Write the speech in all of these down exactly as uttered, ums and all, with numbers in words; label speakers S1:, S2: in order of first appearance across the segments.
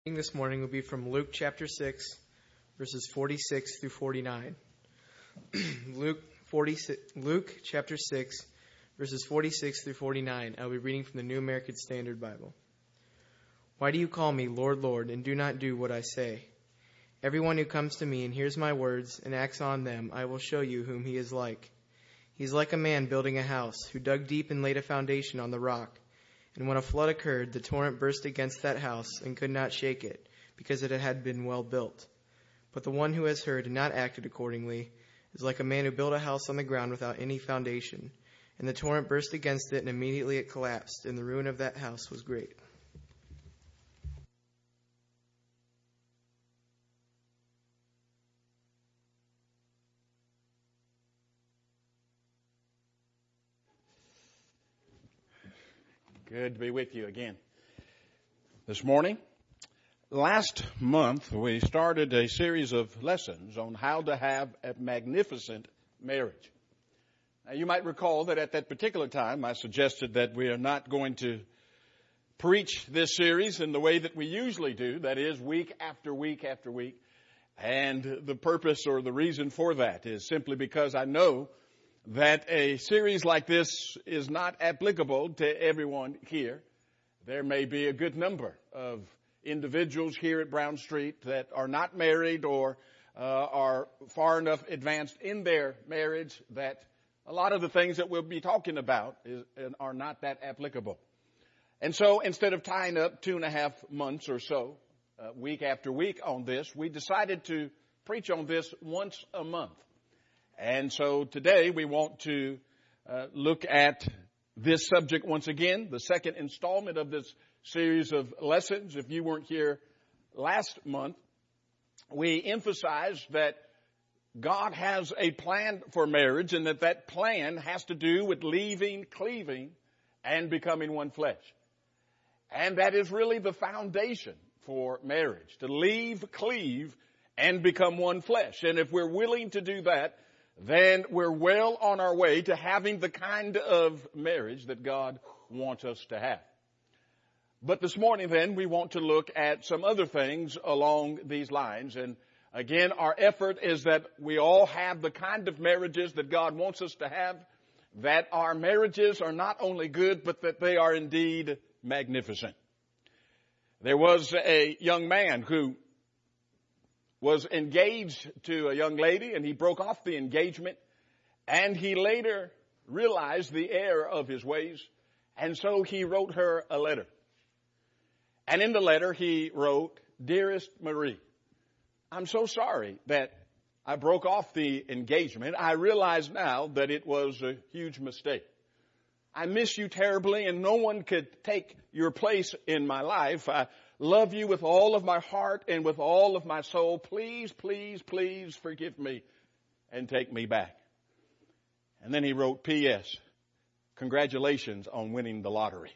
S1: Reading this morning will be from Luke chapter six, verses forty-six through forty-nine. Luke forty-six, Luke chapter six, verses forty-six through forty-nine. I'll be reading from the New American Standard Bible. Why do you call me Lord, Lord, and do not do what I say? Everyone who comes to me and hears my words and acts on them, I will show you whom he is like. He is like a man building a house, who dug deep and laid a foundation on the rock. And when a flood occurred, the torrent burst against that house and could not shake it, because it had been well built. But the one who has heard and not acted accordingly is like a man who built a house on the ground without any foundation. And the torrent burst against it, and immediately it collapsed, and the ruin of that house was great.
S2: Good to be with you again this morning. Last month, we started a series of lessons on how to have a magnificent marriage. Now, you might recall that at that particular time, I suggested that we are not going to preach this series in the way that we usually do, that is, week after week after week. And the purpose or the reason for that is simply because I know that a series like this is not applicable to everyone here. There may be a good number of individuals here at Brown Street that are not married or uh, are far enough advanced in their marriage that a lot of the things that we'll be talking about is, are not that applicable. And so instead of tying up two and a half months or so, uh, week after week on this, we decided to preach on this once a month. And so today we want to uh, look at this subject once again, the second installment of this series of lessons. If you weren't here last month, we emphasized that God has a plan for marriage and that that plan has to do with leaving, cleaving, and becoming one flesh. And that is really the foundation for marriage, to leave, cleave, and become one flesh. And if we're willing to do that, then we're well on our way to having the kind of marriage that God wants us to have. But this morning then, we want to look at some other things along these lines. And again, our effort is that we all have the kind of marriages that God wants us to have, that our marriages are not only good, but that they are indeed magnificent. There was a young man who was engaged to a young lady, and he broke off the engagement, and he later realized the error of his ways, and so he wrote her a letter. And in the letter he wrote, "Dearest Marie, I'm so sorry that I broke off the engagement. I realize now that it was a huge mistake. I miss you terribly, and no one could take your place in my life. I love you with all of my heart and with all of my soul. Please, please, please forgive me and take me back." And then he wrote, P S Congratulations on winning the lottery.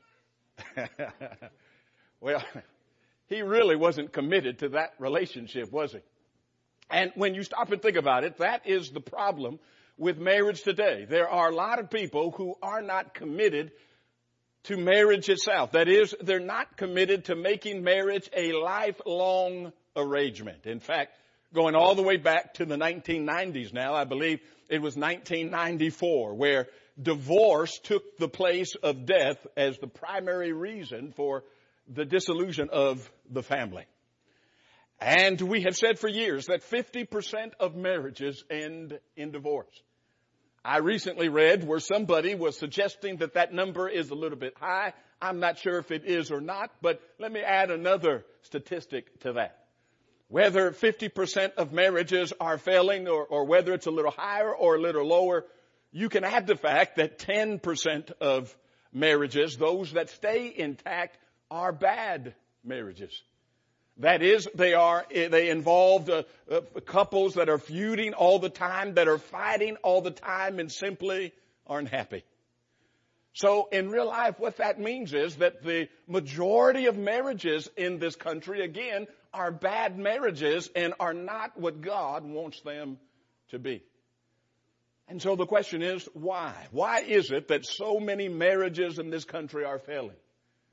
S2: Well, he really wasn't committed to that relationship, was he? And when you stop and think about it, that is the problem with marriage today. There are a lot of people who are not committed to marriage itself. That is, they're not committed to making marriage a lifelong arrangement. In fact, going all the way back to the nineteen nineties now, I believe it was nineteen ninety-four, where divorce took the place of death as the primary reason for the dissolution of the family. And we have said for years that fifty percent of marriages end in divorce. I recently read where somebody was suggesting that that number is a little bit high. I'm not sure if it is or not, but let me add another statistic to that. Whether fifty percent of marriages are failing or, or whether it's a little higher or a little lower, you can add the fact that ten percent of marriages, those that stay intact, are bad marriages. That is, they are, they involve uh, uh, couples that are feuding all the time, that are fighting all the time and simply aren't happy. So in real life, what that means is that the majority of marriages in this country, again, are bad marriages and are not what God wants them to be. And so the question is, why? Why is it that so many marriages in this country are failing?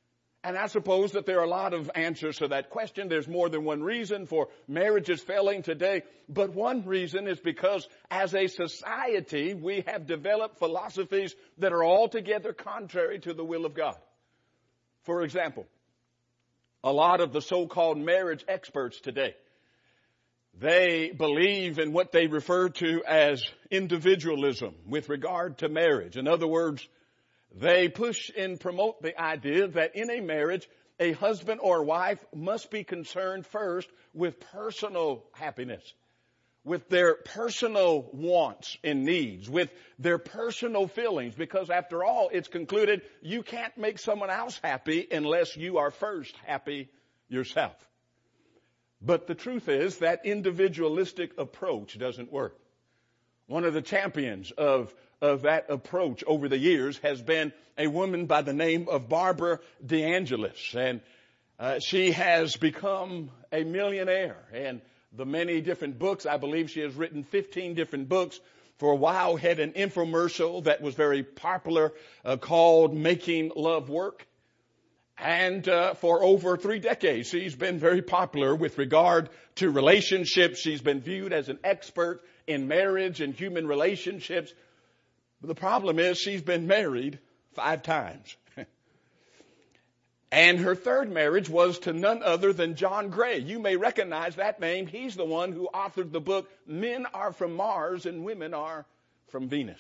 S2: And I suppose that there are a lot of answers to that question. There's more than one reason for marriages failing today. But one reason is because as a society, we have developed philosophies that are altogether contrary to the will of God. For example, a lot of the so-called marriage experts today, they believe in what they refer to as individualism with regard to marriage. In other words, they push and promote the idea that in a marriage, a husband or wife must be concerned first with personal happiness, with their personal wants and needs, with their personal feelings, because after all, it's concluded you can't make someone else happy unless you are first happy yourself. But the truth is that individualistic approach doesn't work. One of the champions of of that approach over the years has been a woman by the name of Barbara DeAngelis. And uh, she has become a millionaire. And the many different books, I believe she has written fifteen different books. For a while had an infomercial that was very popular uh, called Making Love Work. And uh, for over three decades, she's been very popular with regard to relationships. She's been viewed as an expert in marriage and human relationships. But the problem is she's been married five times. And her third marriage was to none other than John Gray. You may recognize that name. He's the one who authored the book, Men Are From Mars and Women Are From Venus.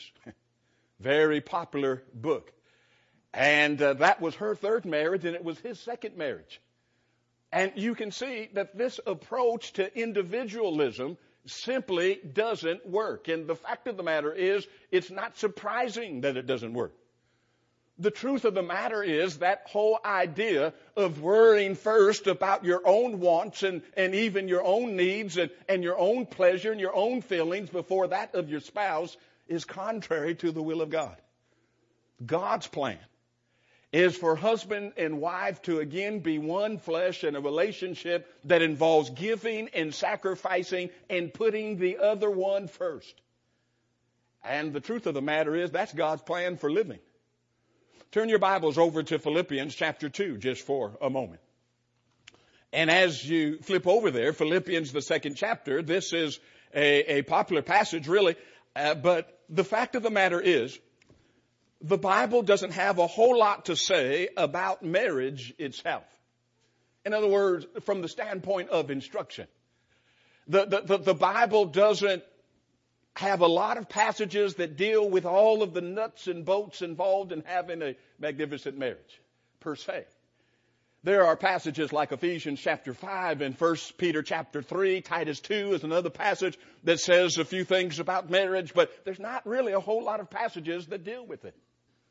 S2: Very popular book. And uh, that was her third marriage, and it was his second marriage. And you can see that this approach to individualism simply doesn't work. And the fact of the matter is, it's not surprising that it doesn't work. The truth of the matter is that whole idea of worrying first about your own wants and, and even your own needs and, and your own pleasure and your own feelings before that of your spouse is contrary to the will of God. God's plan is for husband and wife to again be one flesh in a relationship that involves giving and sacrificing and putting the other one first. And the truth of the matter is that's God's plan for living. Turn your Bibles over to Philippians chapter two just for a moment. And as you flip over there, Philippians, the second chapter, this is a, a popular passage really, uh, but the fact of the matter is, the Bible doesn't have a whole lot to say about marriage itself. In other words, from the standpoint of instruction. The, the, the, the Bible doesn't have a lot of passages that deal with all of the nuts and bolts involved in having a magnificent marriage, per se. There are passages like Ephesians chapter five and First Peter chapter three. Titus two is another passage that says a few things about marriage, but there's not really a whole lot of passages that deal with it.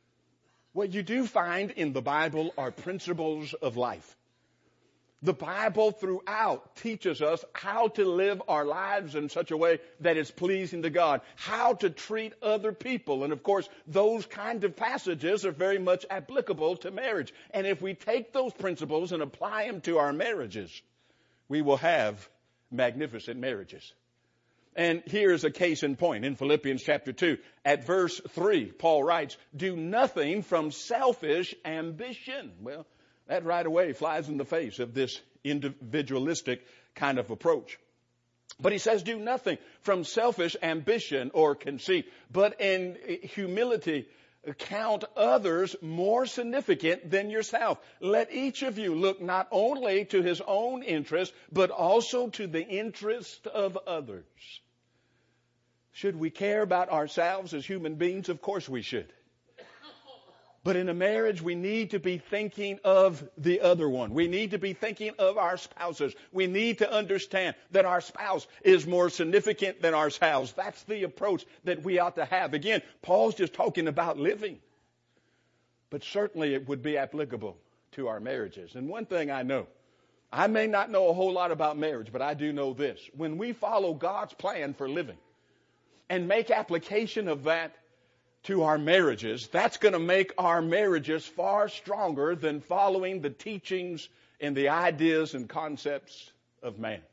S2: What you do find in the Bible are principles of life. The Bible throughout teaches us how to live our lives in such a way that is pleasing to God, how to treat other people. And of course, those kind of passages are very much applicable to marriage. And if we take those principles and apply them to our marriages, we will have magnificent marriages. And here's a case in point in Philippians chapter two. At verse three, Paul writes, do nothing from selfish ambition. Well, that right away flies in the face of this individualistic kind of approach. But he says, do nothing from selfish ambition or conceit, but in humility count others more significant than yourself. Let each of you look not only to his own interest, but also to the interest of others. Should we care about ourselves as human beings? Of course we should. But in a marriage, we need to be thinking of the other one. We need to be thinking of our spouses. We need to understand that our spouse is more significant than ourselves. That's the approach that we ought to have. Again, Paul's just talking about living. But certainly it would be applicable to our marriages. And one thing I know, I may not know a whole lot about marriage, but I do know this. When we follow God's plan for living and make application of that to our marriages, that's going to make our marriages far stronger than following the teachings and the ideas and concepts of man.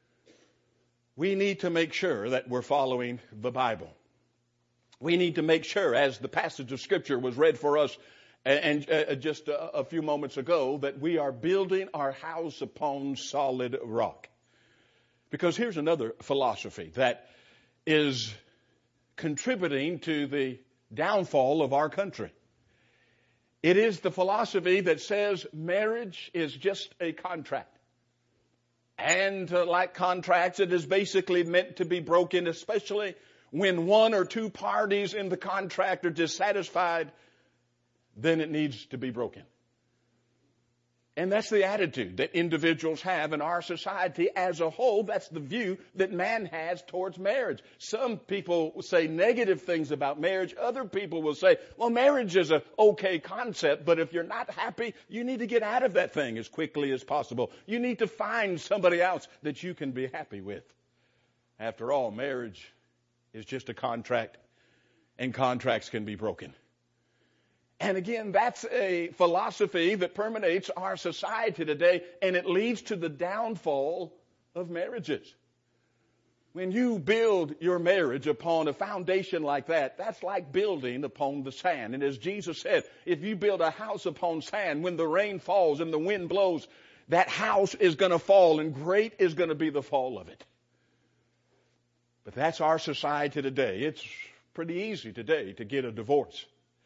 S2: We need to make sure that we're following the Bible. We need to make sure, as the passage of Scripture was read for us And, and uh, just a, a few moments ago, that we are building our house upon solid rock. Because here's another philosophy that is contributing to the downfall of our country. It is the philosophy that says marriage is just a contract. And uh, like contracts, it is basically meant to be broken, especially when one or two parties in the contract are dissatisfied, then it needs to be broken. And that's the attitude that individuals have in our society as a whole. That's the view that man has towards marriage. Some people say negative things about marriage. Other people will say, well, marriage is an okay concept, but if you're not happy, you need to get out of that thing as quickly as possible. You need to find somebody else that you can be happy with. After all, marriage is just a contract, and contracts can be broken. And again, that's a philosophy that permeates our society today, and it leads to the downfall of marriages. When you build your marriage upon a foundation like that, that's like building upon the sand. And as Jesus said, if you build a house upon sand, when the rain falls and the wind blows, that house is going to fall, and great is going to be the fall of it. But that's our society today. It's pretty easy today to get a divorce.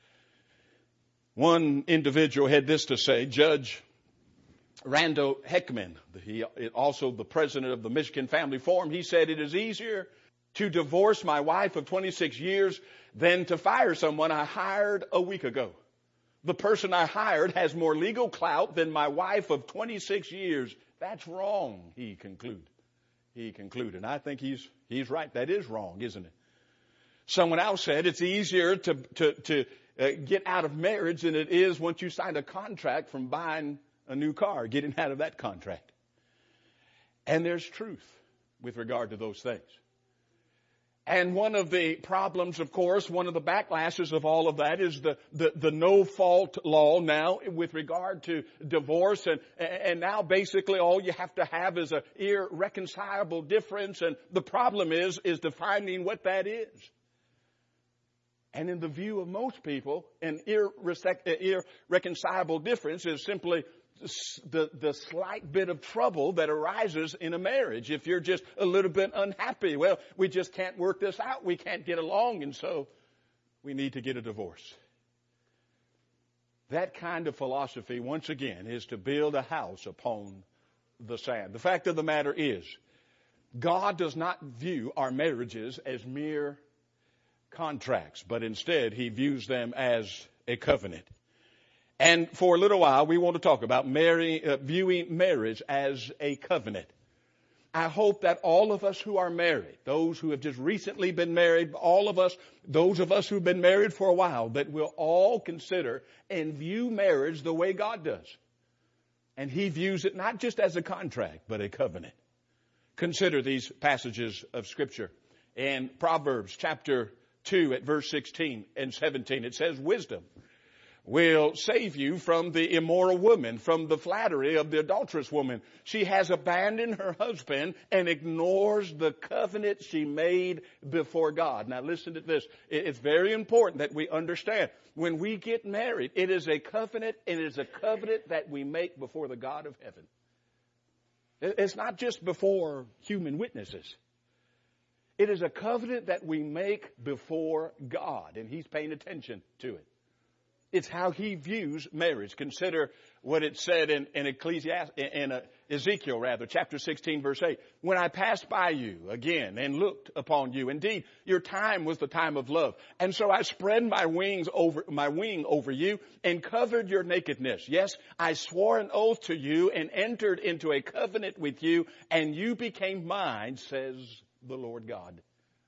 S2: One individual had this to say. Judge Randall Heckman, he also the president of the Michigan Family Forum, he said, it is easier to divorce my wife of twenty-six years than to fire someone I hired a week ago. The person I hired has more legal clout than my wife of twenty-six years. That's wrong, he concluded. He concluded. And I think he's he's right. That is wrong, isn't it? Someone else said it's easier to to to Uh, get out of marriage than it is once you sign a contract from buying a new car, getting out of that contract. And there's truth with regard to those things. And one of the problems, of course, one of the backlashes of all of that is the, the, the no-fault law now with regard to divorce. And, and now basically all you have to have is an irreconcilable difference. And the problem is, is defining what that is. And in the view of most people, an irreconcilable difference is simply the, the slight bit of trouble that arises in a marriage. If you're just a little bit unhappy, well, we just can't work this out. We can't get along, and so we need to get a divorce. That kind of philosophy, once again, is to build a house upon the sand. The fact of the matter is, God does not view our marriages as mere contracts, but instead he views them as a covenant. And for a little while, we want to talk about marry, uh, viewing marriage as a covenant. I hope that all of us who are married, those who have just recently been married, all of us, those of us who've been married for a while, that we'll all consider and view marriage the way God does. And he views it not just as a contract, but a covenant. Consider these passages of Scripture. In Proverbs chapter two at verse sixteen and seventeen, it says, wisdom will save you from the immoral woman, from the flattery of the adulterous woman. She has abandoned her husband and ignores the covenant she made before God. Now listen to this. It's very important that we understand. When we get married, it is a covenant, and it is a covenant that we make before the God of heaven. It's not just before human witnesses. It is a covenant that we make before God, and he's paying attention to it. It's how he views marriage. Consider what it said in, in Ecclesiastes, in uh, Ezekiel rather, chapter sixteen, verse eight. When I passed by you again and looked upon you, indeed, your time was the time of love. And so I spread my wings over, my wing over you and covered your nakedness. Yes, I swore an oath to you and entered into a covenant with you, and you became mine, says the Lord God.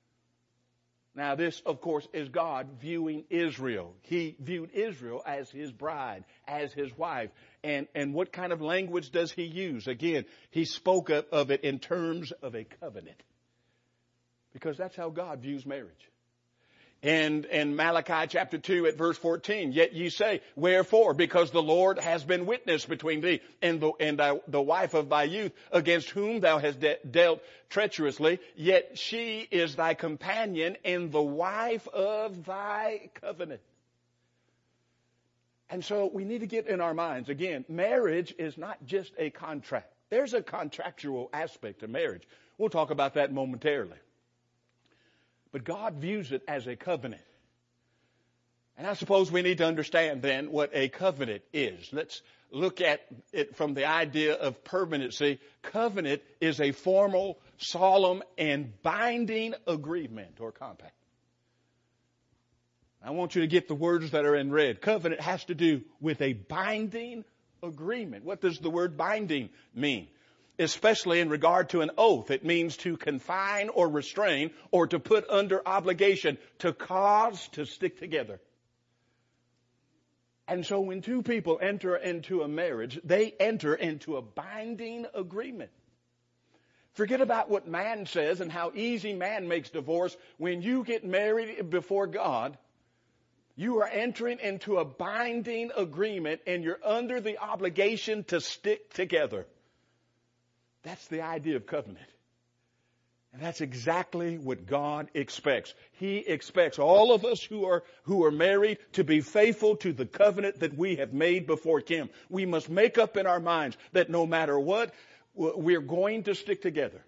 S2: Now this, of course, is God viewing Israel. He viewed Israel as his bride, as his wife. And, and what kind of language does he use? Again, he spoke of, of it in terms of a covenant. Because that's how God views marriage. And in Malachi chapter two at verse fourteen, yet ye say, wherefore? Because the Lord has been witness between thee and the, and thy, the wife of thy youth, against whom thou hast de- dealt treacherously, yet she is thy companion and the wife of thy covenant. And so we need to get in our minds, again, marriage is not just a contract. There's a contractual aspect to marriage. We'll talk about that momentarily. But God views it as a covenant. And I suppose we need to understand then what a covenant is. Let's look at it from the idea of permanency. Covenant is a formal, solemn, and binding agreement or compact. I want you to get the words that are in red. Covenant has to do with a binding agreement. What does the word binding mean? Especially in regard to an oath. It means to confine or restrain or to put under obligation, to cause to stick together. And so when two people enter into a marriage, they enter into a binding agreement. Forget about what man says and how easy man makes divorce. When you get married before God, you are entering into a binding agreement and you're under the obligation to stick together. That's the idea of covenant. And that's exactly what God expects. He expects all of us who are, who are married to be faithful to the covenant that we have made before Him. We must make up in our minds that no matter what, we're going to stick together.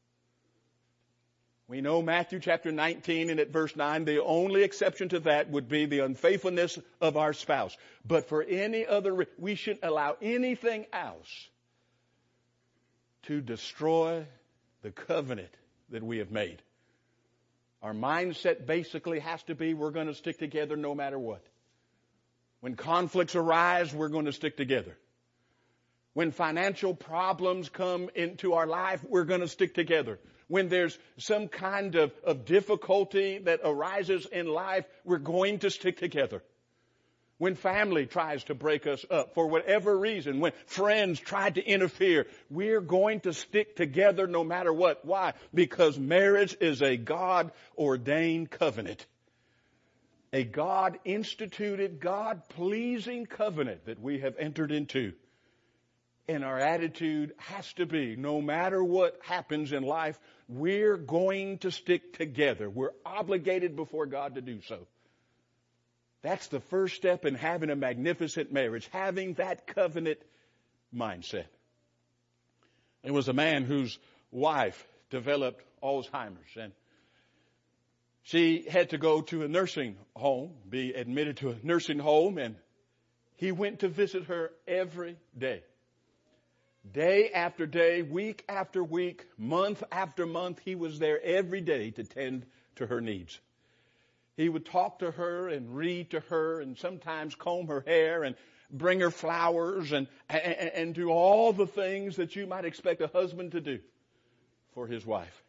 S2: We know Matthew chapter nineteen and at verse nine, the only exception to that would be the unfaithfulness of our spouse. But for any other, we shouldn't allow anything else to destroy the covenant that we have made. Our mindset basically has to be we're going to stick together no matter what. When conflicts arise, we're going to stick together. When financial problems come into our life, we're going to stick together. When there's some kind of, of difficulty that arises in life, we're going to stick together. When family tries to break us up for whatever reason, when friends try to interfere, we're going to stick together no matter what. Why? Because marriage is a God-ordained covenant. A God-instituted, God-pleasing covenant that we have entered into. And our attitude has to be, no matter what happens in life, we're going to stick together. We're obligated before God to do so. That's the first step in having a magnificent marriage, having that covenant mindset. There was a man whose wife developed Alzheimer's, and she had to go to a nursing home, be admitted to a nursing home, and he went to visit her every day. Day after day, week after week, month after month, he was there every day to tend to her needs. He would talk to her and read to her and sometimes comb her hair and bring her flowers and, and, and do all the things that you might expect a husband to do for his wife.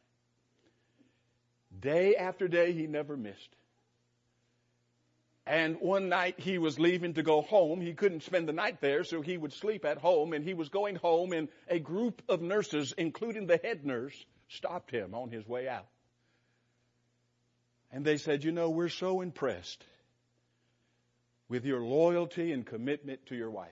S2: Day after day, he never missed. And one night he was leaving to go home. He couldn't spend the night there, so he would sleep at home. And he was going home, and a group of nurses, including the head nurse, stopped him on his way out. And they said, you know, we're so impressed with your loyalty and commitment to your wife.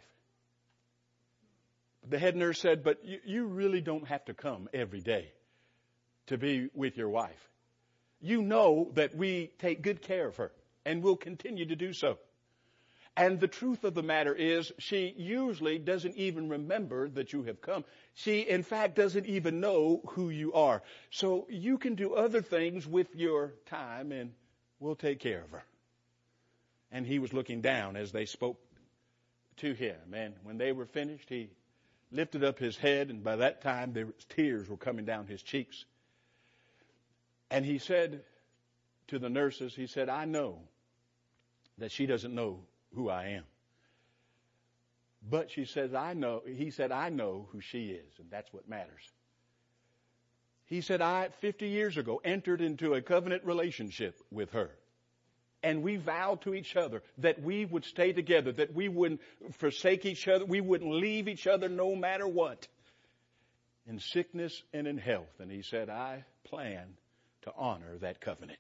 S2: The head nurse said, but you, you really don't have to come every day to be with your wife. You know that we take good care of her. And will continue to do so. And the truth of the matter is, she usually doesn't even remember that you have come. She, in fact, doesn't even know who you are. So you can do other things with your time, and we'll take care of her. And he was looking down as they spoke to him. And when they were finished, he lifted up his head, and by that time, there was tears were coming down his cheeks. And he said to the nurses, he said, I know that she doesn't know who I am. But she says, I know, he said, I know who she is, and that's what matters. He said, I, fifty years ago, entered into a covenant relationship with her. And we vowed to each other that we would stay together, that we wouldn't forsake each other, we wouldn't leave each other no matter what, in sickness and in health. And he said, I plan to honor that covenant.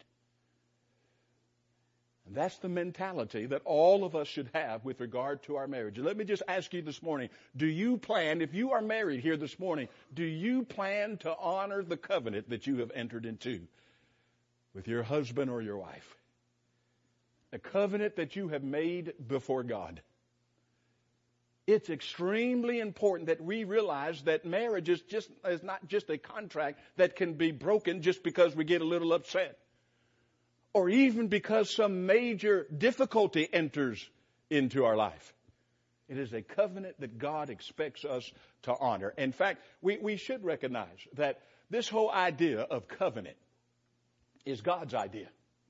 S2: And that's the mentality that all of us should have with regard to our marriage. And let me just ask you this morning, do you plan, if you are married here this morning, do you plan to honor the covenant that you have entered into with your husband or your wife? A covenant that you have made before God. It's extremely important that we realize that marriage is just is not just a contract that can be broken just because we get a little upset, or even because some major difficulty enters into our life. It is a covenant that God expects us to honor. In fact, we, we should recognize that this whole idea of covenant is God's idea.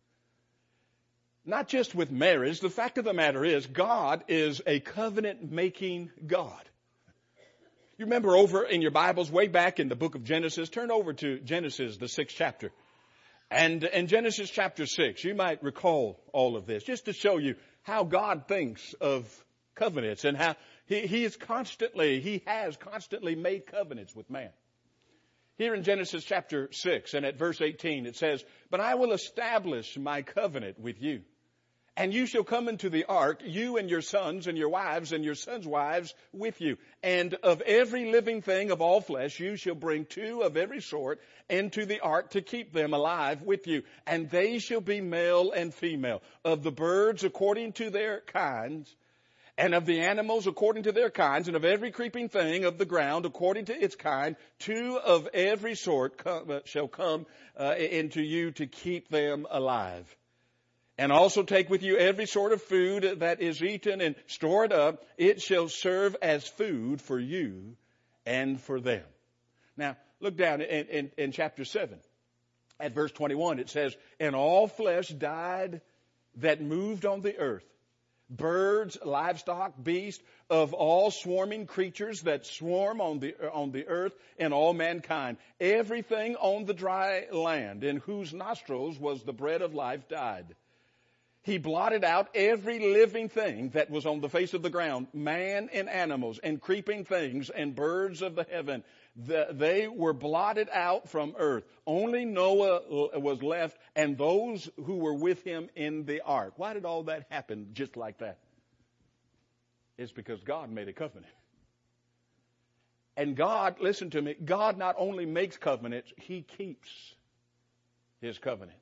S2: Not just with marriage. The fact of the matter is, God is a covenant-making God. You remember over in your Bibles, way back in the book of Genesis, turn over to Genesis, the sixth chapter. And in Genesis chapter six, you might recall all of this, just to show you how God thinks of covenants and how he, he is constantly, he has constantly made covenants with man. Here in Genesis chapter six and at verse eighteen, it says, "But I will establish my covenant with you. And you shall come into the ark, you and your sons and your wives and your sons' wives with you. And of every living thing of all flesh, you shall bring two of every sort into the ark to keep them alive with you. And they shall be male and female. Of the birds according to their kinds, and of the animals according to their kinds, and of every creeping thing of the ground according to its kind, two of every sort come, uh, shall come uh, into you to keep them alive. And also take with you every sort of food that is eaten and store it up. It shall serve as food for you and for them." Now, look down in, in, in chapter seven. At verse twenty-one, it says, "And all flesh died that moved on the earth. Birds, livestock, beasts, of all swarming creatures that swarm on the, on the earth, and all mankind. Everything on the dry land, in whose nostrils was the breath of life, died. He blotted out every living thing that was on the face of the ground, man and animals and creeping things and birds of the heaven. The, they were blotted out from earth. Only Noah was left and those who were with him in the ark." Why did all that happen just like that? It's because God made a covenant. And God, listen to me, God not only makes covenants, He keeps His covenants.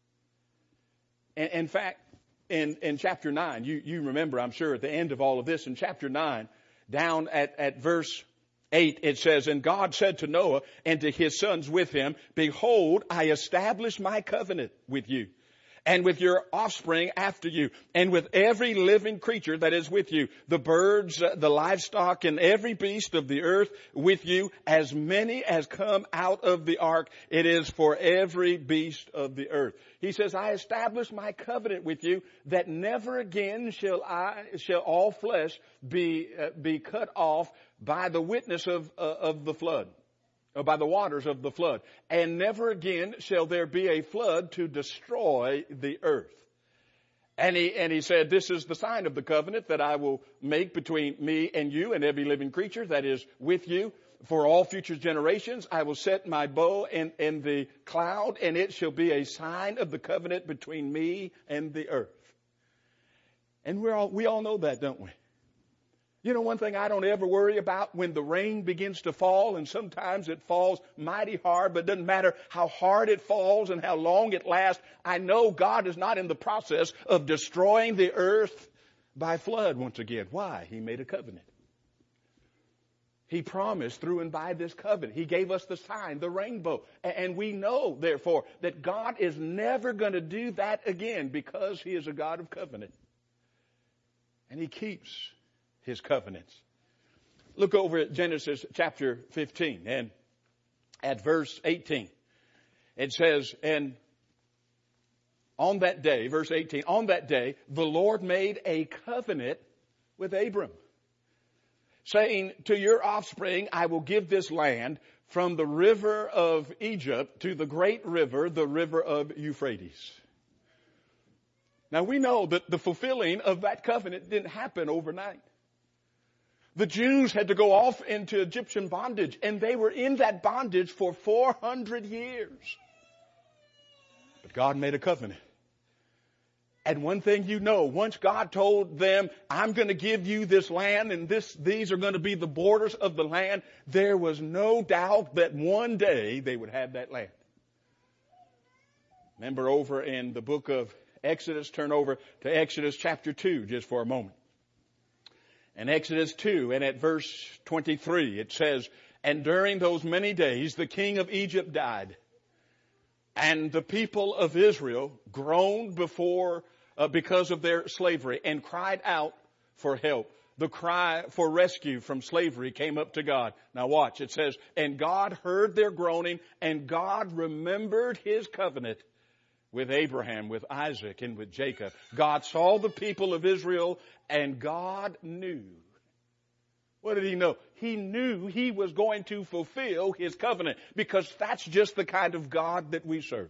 S2: In, in fact, in, in chapter nine, you, you remember, I'm sure, at the end of all of this, in chapter nine, down at, at verse eight, it says, "And God said to Noah and to his sons with him, Behold, I establish my covenant with you, and with your offspring after you, and with every living creature that is with you, the birds, the livestock, and every beast of the earth with you, as many as come out of the ark. It is for every beast of the earth." He says, "I establish my covenant with you, that never again shall I, shall all flesh be, uh, be cut off by the witness of, uh, of the flood. Or by the waters of the flood. And never again shall there be a flood to destroy the earth." And he, and he said, "This is the sign of the covenant that I will make between me and you and every living creature that is with you. For all future generations, I will set my bow in, in the cloud, and it shall be a sign of the covenant between me and the earth." And we're all, we all know that, don't we? You know, one thing I don't ever worry about when the rain begins to fall, and sometimes it falls mighty hard, but it doesn't matter how hard it falls and how long it lasts. I know God is not in the process of destroying the earth by flood once again. Why? He made a covenant. He promised through and by this covenant. He gave us the sign, the rainbow. And we know, therefore, that God is never going to do that again because He is a God of covenant. And He keeps His covenants. Look over at Genesis chapter fifteen and at verse eighteen. It says, "And on that day," verse eighteen, "on that day, the Lord made a covenant with Abram, saying, to your offspring, I will give this land from the river of Egypt to the great river, the river of Euphrates." Now we know that the fulfilling of that covenant didn't happen overnight. The Jews had to go off into Egyptian bondage, and they were in that bondage for four hundred years. But God made a covenant. And one thing you know, once God told them, I'm going to give you this land, and this, these are going to be the borders of the land, there was no doubt that one day they would have that land. Remember over in the book of Exodus, turn over to Exodus chapter two just for a moment. In Exodus two and at verse twenty-three, it says, "And during those many days the king of Egypt died, and the people of Israel groaned before uh, because of their slavery and cried out for help." The cry for rescue from slavery came up to God. Now watch, it says, "And God heard their groaning, and God remembered his covenant with Abraham, with Isaac, and with Jacob." God saw the people of Israel, and God knew. What did he know? He knew he was going to fulfill his covenant, because that's just the kind of God that we serve.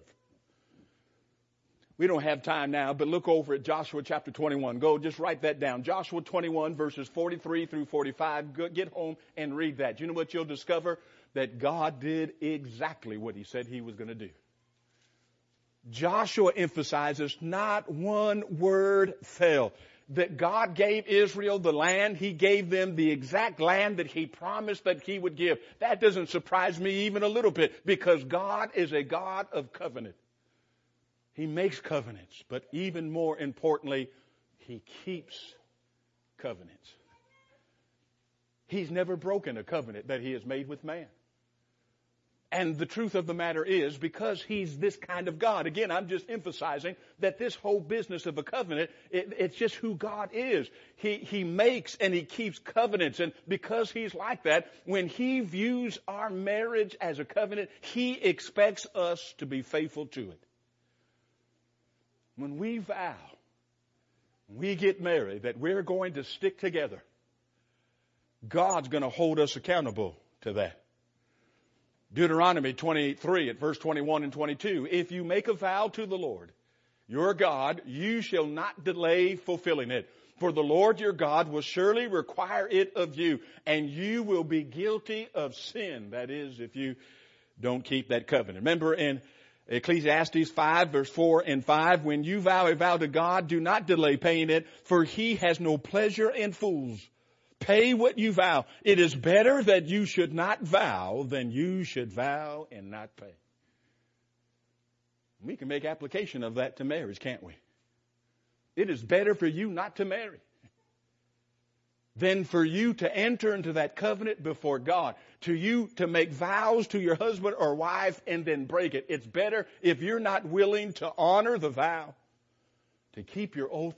S2: We don't have time now, but look over at Joshua chapter twenty-one. Go, just write that down. Joshua twenty-one, verses forty-three through forty-five. Go, get home and read that. You know what you'll discover? That God did exactly what he said he was going to do. Joshua emphasizes not one word fell. That God gave Israel the land. He gave them the exact land that he promised that he would give. That doesn't surprise me even a little bit, because God is a God of covenant. He makes covenants, but even more importantly, he keeps covenants. He's never broken a covenant that he has made with man. And the truth of the matter is, because he's this kind of God, again, I'm just emphasizing that this whole business of a covenant, it, it's just who God is. He, he makes and he keeps covenants. And because he's like that, when he views our marriage as a covenant, he expects us to be faithful to it. When we vow, when we get married, that we're going to stick together, God's going to hold us accountable to that. Deuteronomy twenty-three at verse twenty-one and twenty-two. "If you make a vow to the Lord, your God, you shall not delay fulfilling it. For the Lord your God will surely require it of you, and you will be guilty of sin." That is, if you don't keep that covenant. Remember in Ecclesiastes five, verse four and five, "When you vow a vow to God, do not delay paying it, for he has no pleasure in fools. Pay what you vow. It is better that you should not vow than you should vow and not pay." We can make application of that to marriage, can't we? It is better for you not to marry than for you to enter into that covenant before God, to you to make vows to your husband or wife and then break it. It's better if you're not willing to honor the vow, to keep your oath,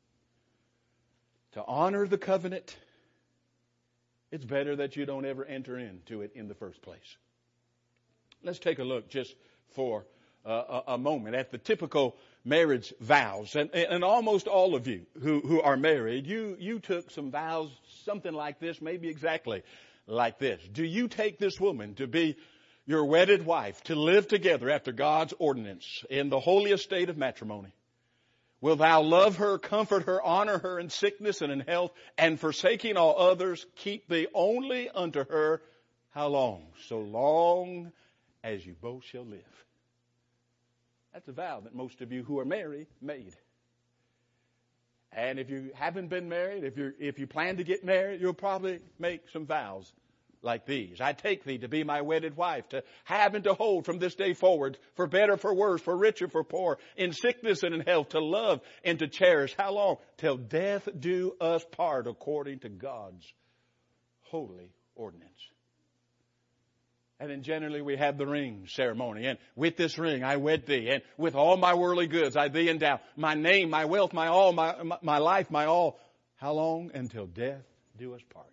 S2: to honor the covenant. It's better that you don't ever enter into it in the first place. Let's take a look just for uh, a, a moment at the typical marriage vows. And, and almost all of you who, who are married, you, you took some vows, something like this, maybe exactly like this. Do you take this woman to be your wedded wife, to live together after God's ordinance in the holy estate of matrimony? Will thou love her, comfort her, honor her in sickness and in health, and forsaking all others, keep thee only unto her? How long? So long as you both shall live. That's a vow that most of you who are married made. And if you haven't been married, if you if you plan to get married, you'll probably make some vows like these. "I take thee to be my wedded wife, to have and to hold from this day forward, for better, for worse, for richer, for poor, in sickness and in health, to love and to cherish." How long? "Till death do us part, according to God's holy ordinance." And then generally we have the ring ceremony. "And with this ring I wed thee, and with all my worldly goods I thee endow. My name, my wealth, my all, my, my, my life, my all. How long? Until death do us part."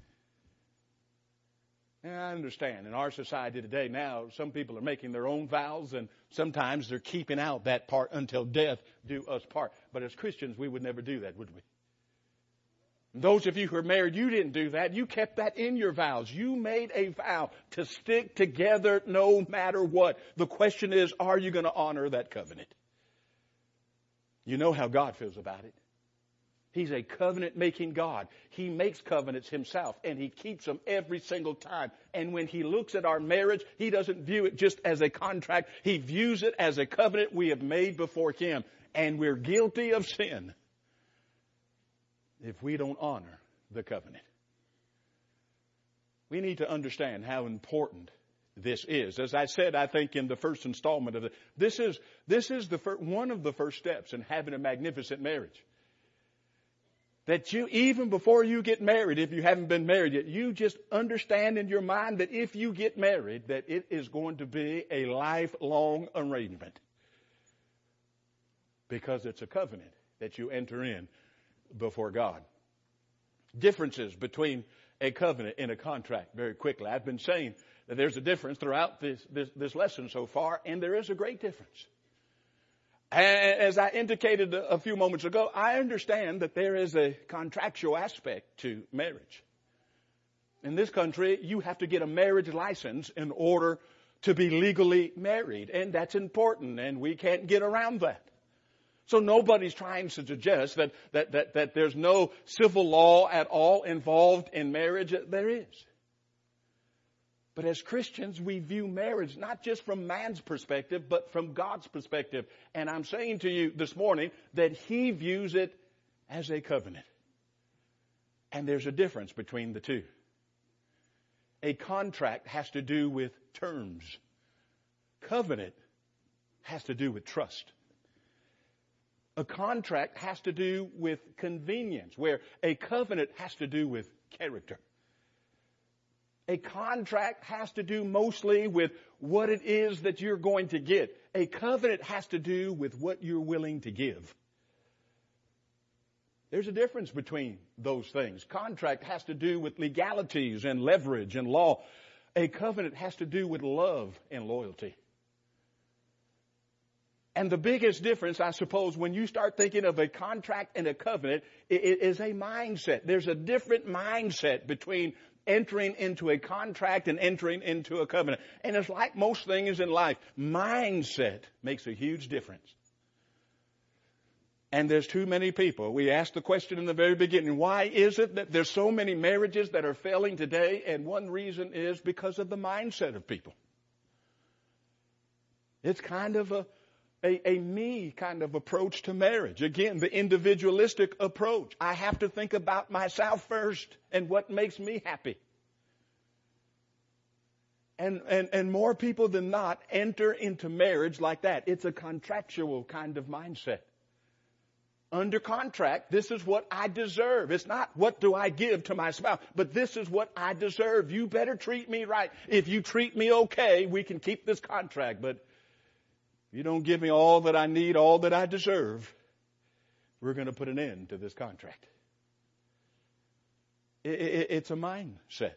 S2: And I understand in our society today now, some people are making their own vows, and sometimes they're keeping out that part, "until death do us part." But as Christians, we would never do that, would we? Those of you who are married, you didn't do that. You kept that in your vows. You made a vow to stick together no matter what. The question is, are you going to honor that covenant? You know how God feels about it. He's a covenant-making God. He makes covenants himself, and he keeps them every single time. And when he looks at our marriage, he doesn't view it just as a contract. He views it as a covenant we have made before him. And we're guilty of sin if we don't honor the covenant. We need to understand how important this is. As I said, I think in the first installment of it, this is, this is the fir- one of the first steps in having a magnificent marriage. that you, even before you get married, if you haven't been married yet, you just understand in your mind that if you get married, that it is going to be a lifelong arrangement. Because it's a covenant that you enter in before God. Differences between a covenant and a contract very quickly. I've been saying that there's a difference throughout this, this, this lesson so far, and there is a great difference. As I indicated a few moments ago, I understand that there is a contractual aspect to marriage. In this country, you have to get a marriage license in order to be legally married, and that's important, and we can't get around that. So nobody's trying to suggest that, that, that, that there's no civil law at all involved in marriage. There is. But as Christians, we view marriage not just from man's perspective, but from God's perspective. And I'm saying to you this morning that He views it as a covenant. And there's a difference between the two. A contract has to do with terms. Covenant has to do with trust. A contract has to do with convenience, where a covenant has to do with character. A contract has to do mostly with what it is that you're going to get. A covenant has to do with what you're willing to give. There's a difference between those things. Contract has to do with legalities and leverage and law. A covenant has to do with love and loyalty. And the biggest difference, I suppose, when you start thinking of a contract and a covenant, it is a mindset. There's a different mindset between entering into a contract and entering into a covenant. And it's like most things in life. Mindset makes a huge difference. And there's too many people. We asked the question in the very beginning, why is it that there's so many marriages that are failing today? And one reason is because of the mindset of people. It's kind of a A, a me kind of approach to marriage. Again, the individualistic approach. I have to think about myself first and what makes me happy. And, and, and more people than not enter into marriage like that. It's a contractual kind of mindset. Under contract, this is what I deserve. It's not what do I give to my spouse, but this is what I deserve. You better treat me right. If you treat me okay, we can keep this contract, but if you don't give me all that I need, all that I deserve, we're going to put an end to this contract. It, it, it's a mindset.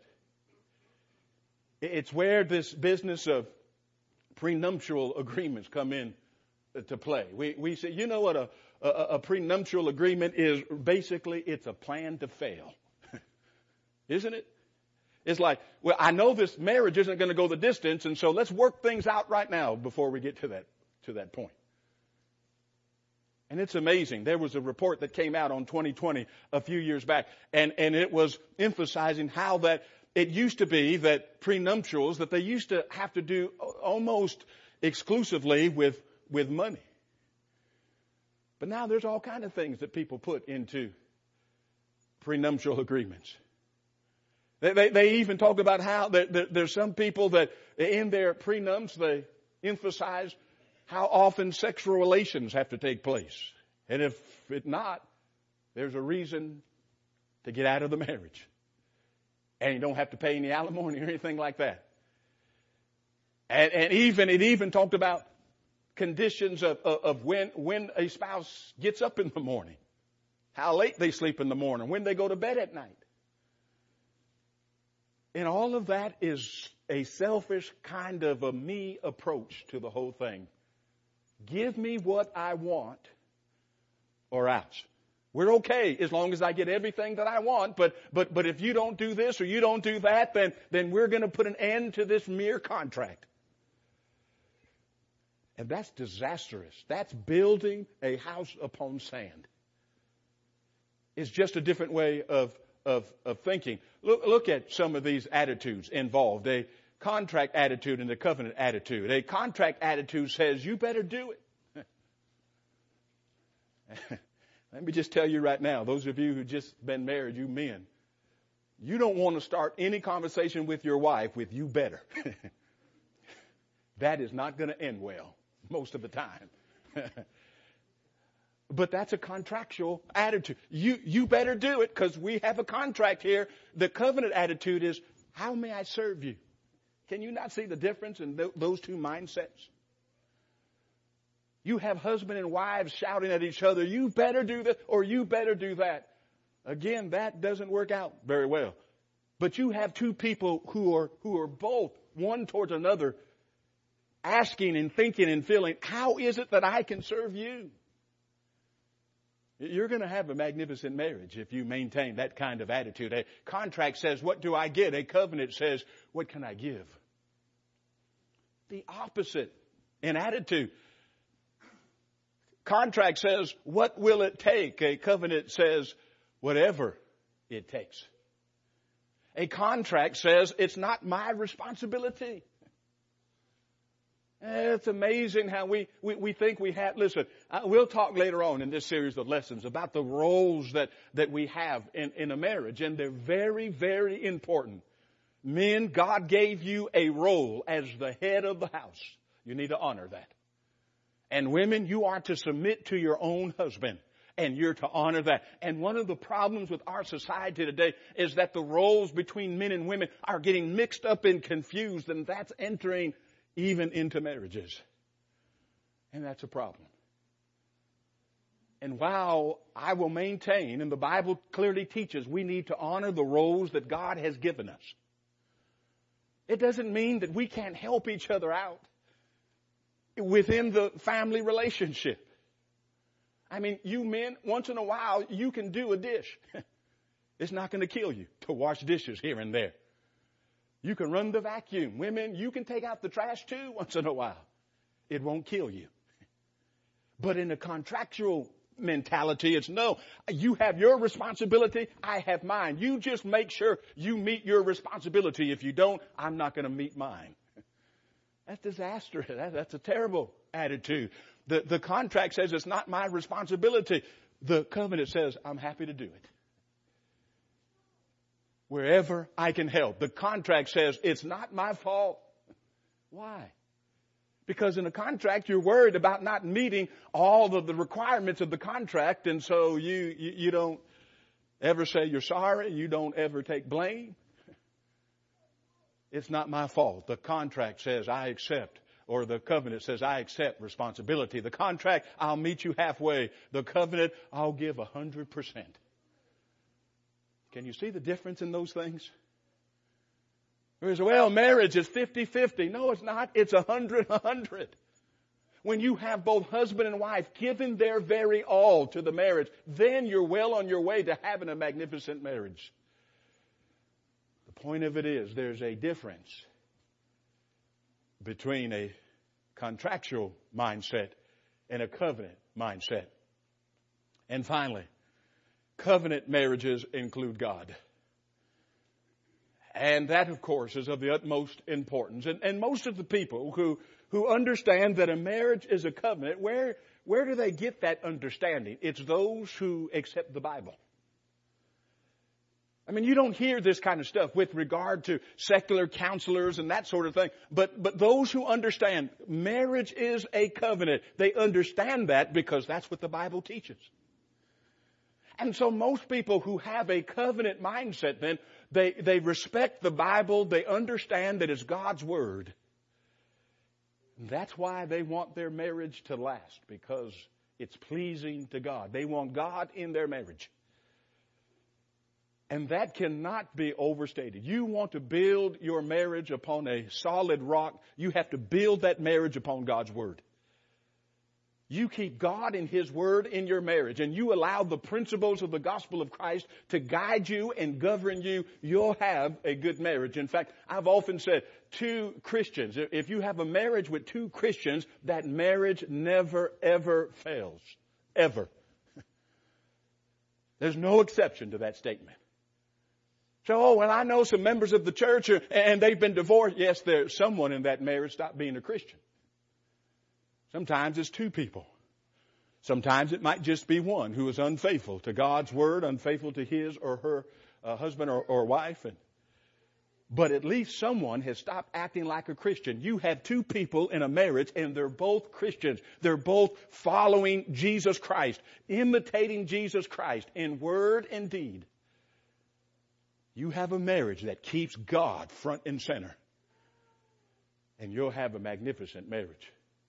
S2: It's where this business of prenuptial agreements come in to play. We, we say, you know what a, a, a prenuptial agreement is? Basically, it's a plan to fail. Isn't it? It's like, well, I know this marriage isn't going to go the distance, and so let's work things out right now before we get to that. to that point. And it's amazing. There was a report that came out on twenty twenty a few years back, and, and it was emphasizing how that it used to be that prenuptials, that they used to have to do almost exclusively with, with money. But now there's all kinds of things that people put into prenuptial agreements. They, they, they even talk about how there, there, there's some people that in their prenums, they emphasize how often sexual relations have to take place. And if it not, there's a reason to get out of the marriage. And you don't have to pay any alimony or anything like that. And, and even it even talked about conditions of, of, of when, when a spouse gets up in the morning, how late they sleep in the morning, when they go to bed at night. And all of that is a selfish kind of a me approach to the whole thing. Give me what I want or else. We're okay as long as I get everything that I want, but but but if you don't do this or you don't do that, then, then we're going to put an end to this mere contract. And that's disastrous. That's building a house upon sand. It's just a different way of, of, of thinking. Look, look at some of these attitudes involved. A contract attitude and a covenant attitude. A contract attitude says, you better do it. Let me just tell you right now, those of you who just been married, you men, you don't want to start any conversation with your wife with you better. That is not going to end well most of the time. But that's a contractual attitude. You, you better do it because we have a contract here. The covenant attitude is, how may I serve you? Can you not see the difference in th- those two mindsets? You have husband and wives shouting at each other, you better do this or you better do that. Again, that doesn't work out very well. But you have two people who are, who are both one towards another asking and thinking and feeling, how is it that I can serve you? You're going to have a magnificent marriage if you maintain that kind of attitude. A contract says, what do I get? A covenant says, what can I give? The opposite in attitude. Contract says, what will it take? A covenant says, whatever it takes. A contract says, it's not my responsibility. It's amazing how we, we, we think we have. Listen, uh, we'll talk later on in this series of lessons about the roles that, that we have in, in a marriage. And they're very, very important. Men, God gave you a role as the head of the house. You need to honor that. And women, you are to submit to your own husband. And you're to honor that. And one of the problems with our society today is that the roles between men and women are getting mixed up and confused. And that's entering even into marriages. And that's a problem. And while I will maintain, and the Bible clearly teaches, we need to honor the roles that God has given us. It doesn't mean that we can't help each other out within the family relationship. I mean, you men, once in a while, you can do a dish. It's not going to kill you to wash dishes here and there. You can run the vacuum. Women, you can take out the trash too once in a while. It won't kill you. But in a contractual mentality, it's no. You have your responsibility. I have mine. You just make sure you meet your responsibility. If you don't, I'm not going to meet mine. That's disastrous. That, that's a terrible attitude. The, the contract says it's not my responsibility. The covenant says I'm happy to do it. Wherever I can help. The contract says it's not my fault. Why? Because in a contract, you're worried about not meeting all of the requirements of the contract. And so you, you, you don't ever say you're sorry. You don't ever take blame. It's not my fault. The contract says I accept, or the covenant says I accept responsibility. The contract, I'll meet you halfway. The covenant, I'll give a hundred percent. Can you see the difference in those things? There's, well, marriage is fifty-fifty. No, it's not. It's one hundred one hundred. When you have both husband and wife giving their very all to the marriage, then you're well on your way to having a magnificent marriage. The point of it is there's a difference between a contractual mindset and a covenant mindset. And finally, covenant marriages include God. And that, of course, is of the utmost importance. And, and most of the people who, who understand that a marriage is a covenant, where, where do they get that understanding? It's those who accept the Bible. I mean, you don't hear this kind of stuff with regard to secular counselors and that sort of thing. But, but those who understand marriage is a covenant, they understand that because that's what the Bible teaches. And so most people who have a covenant mindset, then, they, they respect the Bible. They understand that it's God's Word. And that's why they want their marriage to last, because it's pleasing to God. They want God in their marriage. And that cannot be overstated. You want to build your marriage upon a solid rock. You have to build that marriage upon God's Word. You keep God and His Word in your marriage, and you allow the principles of the gospel of Christ to guide you and govern you, you'll have a good marriage. In fact, I've often said, two Christians, if you have a marriage with two Christians, that marriage never, ever fails. Ever. There's no exception to that statement. So, oh, well, I know some members of the church are, and they've been divorced. Yes, there's someone in that marriage stopped being a Christian. Sometimes it's two people. Sometimes it might just be one who is unfaithful to God's Word, unfaithful to his or her uh, husband or, or wife. And, but at least someone has stopped acting like a Christian. You have two people in a marriage and they're both Christians. They're both following Jesus Christ, imitating Jesus Christ in word and deed. You have a marriage that keeps God front and center. And you'll have a magnificent marriage.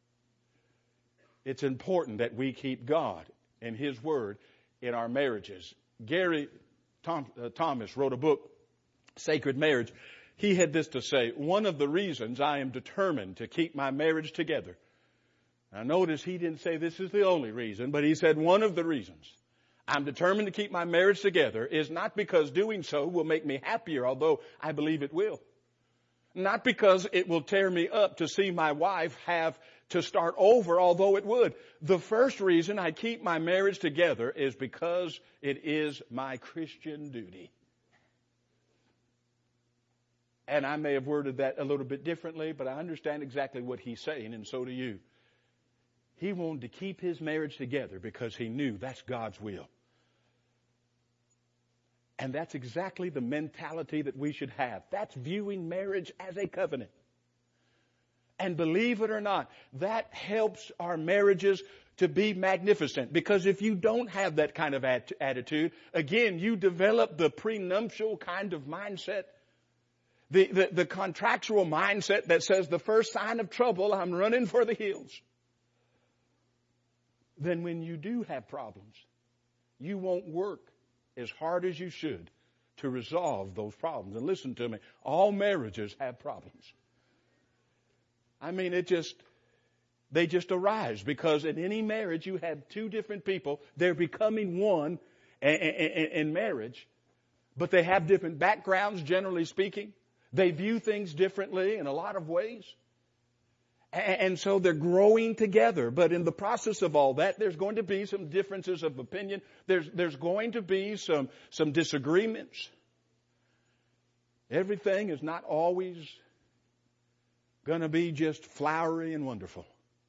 S2: It's important that we keep God and His Word in our marriages. Gary Tom, uh, Thomas wrote a book, Sacred Marriage. He had this to say: one of the reasons I am determined to keep my marriage together. Now notice he didn't say this is the only reason, but he said one of the reasons I'm determined to keep my marriage together is not because doing so will make me happier, although I believe it will. Not because it will tear me up to see my wife have to start over, although it would. The first reason I keep my marriage together is because it is my Christian duty. And I may have worded that a little bit differently, but I understand exactly what he's saying, and so do you. He wanted to keep his marriage together because he knew that's God's will. And that's exactly the mentality that we should have. That's viewing marriage as a covenant. And believe it or not, that helps our marriages to be magnificent. Because if you don't have that kind of at- attitude, again, you develop the prenuptial kind of mindset. The, the, the contractual mindset that says the first sign of trouble, I'm running for the hills. Then when you do have problems, you won't work as hard as you should to resolve those problems. And listen to me, all marriages have problems. I mean, it just, they just arise because in any marriage you have two different people. They're becoming one in marriage, but they have different backgrounds, generally speaking. They view things differently in a lot of ways. And so they're growing together. But in the process of all that, there's going to be some differences of opinion. There's, there's going to be some, some disagreements. Everything is not always going to be just flowery and wonderful.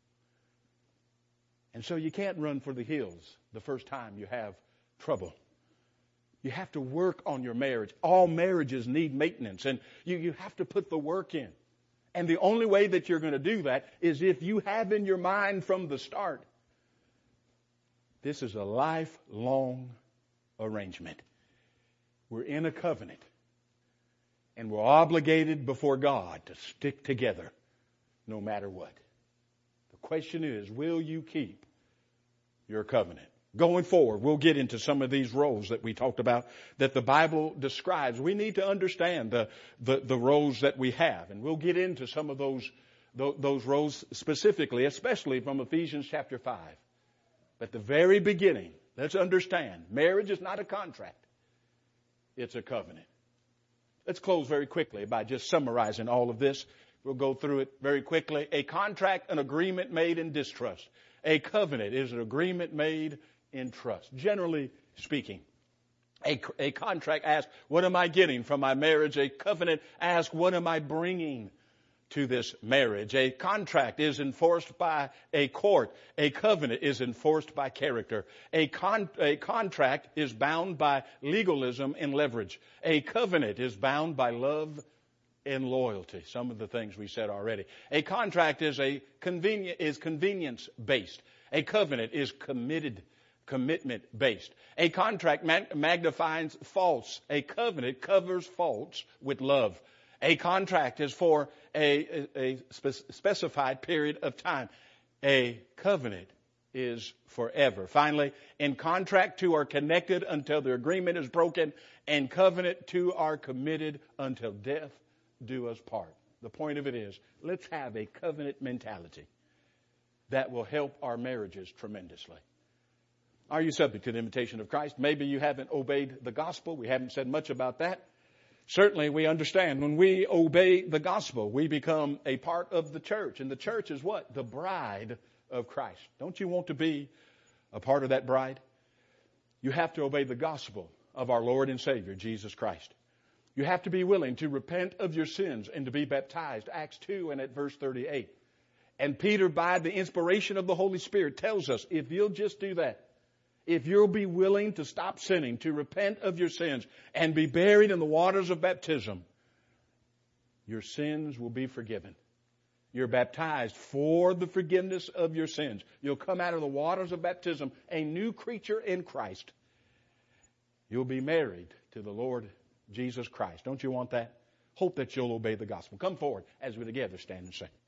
S2: And so you can't run for the hills the first time you have trouble. You have to work on your marriage. All marriages need maintenance, and you, you have to put the work in. And the only way that you're going to do that is if you have in your mind from the start, this is a lifelong arrangement. We're in a covenant, and we're obligated before God to stick together no matter what. The question is, will you keep your covenant? Going forward, we'll get into some of these roles that we talked about that the Bible describes. We need to understand the, the, the roles that we have. And we'll get into some of those, those roles specifically, especially from Ephesians chapter five. But at the very beginning, let's understand, marriage is not a contract. It's a covenant. Let's close very quickly by just summarizing all of this. We'll go through it very quickly. A contract, an agreement made in distrust. A covenant is an agreement made in trust. Generally speaking, a, a contract asks, what am I getting from my marriage? A covenant asks, what am I bringing to this marriage? A contract is enforced by a court. A covenant is enforced by character. A, con- a contract is bound by legalism and leverage. A covenant is bound by love and loyalty. Some of the things we said already. A contract is a convenient is convenience based. A covenant is committed commitment based. A contract mag- magnifies faults. A covenant covers faults with love. A contract is for a, a, a spe- specified period of time. A covenant is forever. Finally, in contract two are connected until the agreement is broken, and covenant two are committed until death do us part. The point of it is, let's have a covenant mentality that will help our marriages tremendously. Are you subject to the invitation of Christ? Maybe you haven't obeyed the gospel. We haven't said much about that. Certainly we understand when we obey the gospel, we become a part of the church. And the church is what? The bride of Christ. Don't you want to be a part of that bride? You have to obey the gospel of our Lord and Savior, Jesus Christ. You have to be willing to repent of your sins and to be baptized. Acts two and at verse thirty-eight. And Peter, by the inspiration of the Holy Spirit, tells us, if you'll just do that, if you'll be willing to stop sinning, to repent of your sins, and be buried in the waters of baptism, your sins will be forgiven. You're baptized for the forgiveness of your sins. You'll come out of the waters of baptism a new creature in Christ. You'll be married to the Lord Jesus Christ. Don't you want that? Hope that you'll obey the gospel. Come forward as we together stand and sing.